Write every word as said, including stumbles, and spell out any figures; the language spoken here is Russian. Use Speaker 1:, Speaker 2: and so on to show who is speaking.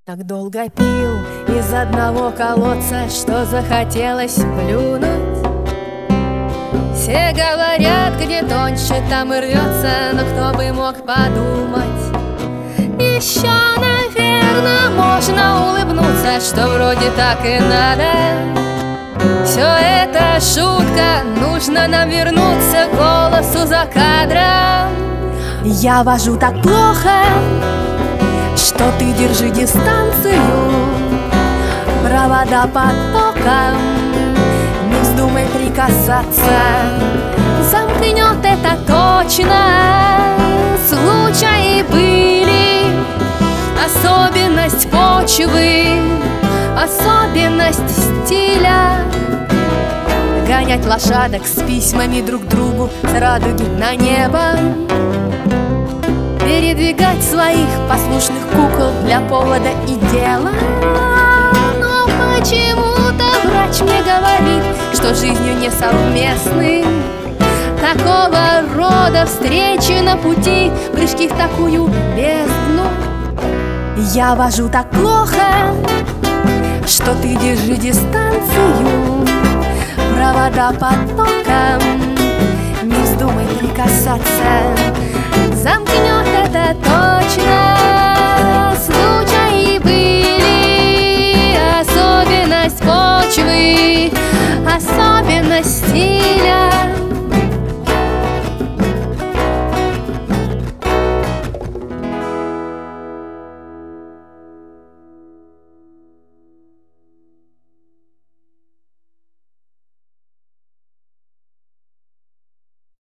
Speaker 1: Так долго пил из одного колодца, что захотелось плюнуть. Все говорят, где тоньше, там и рвется, но кто бы мог подумать. Еще, наверное, можно улыбнуться, что вроде так и надо. Все это шутка, нужно нам вернуться к голосу за кадром. Я вожу так плохо, что ты держи дистанцию. Провода под током, не вздумай прикасаться. Замкнет это точно, случаи были. Особенность почвы, особенность стиля. Гонять лошадок с письмами друг другу с радуги на небо. Передвигать своих послушных кукол для повода и дела. Но почему-то врач мне говорит, что жизнью не совместны такого рода встречи на пути, прыжки в такую бездну. Я вожу так плохо, что ты держи дистанцию. Провода под током, не вздумай прикасаться.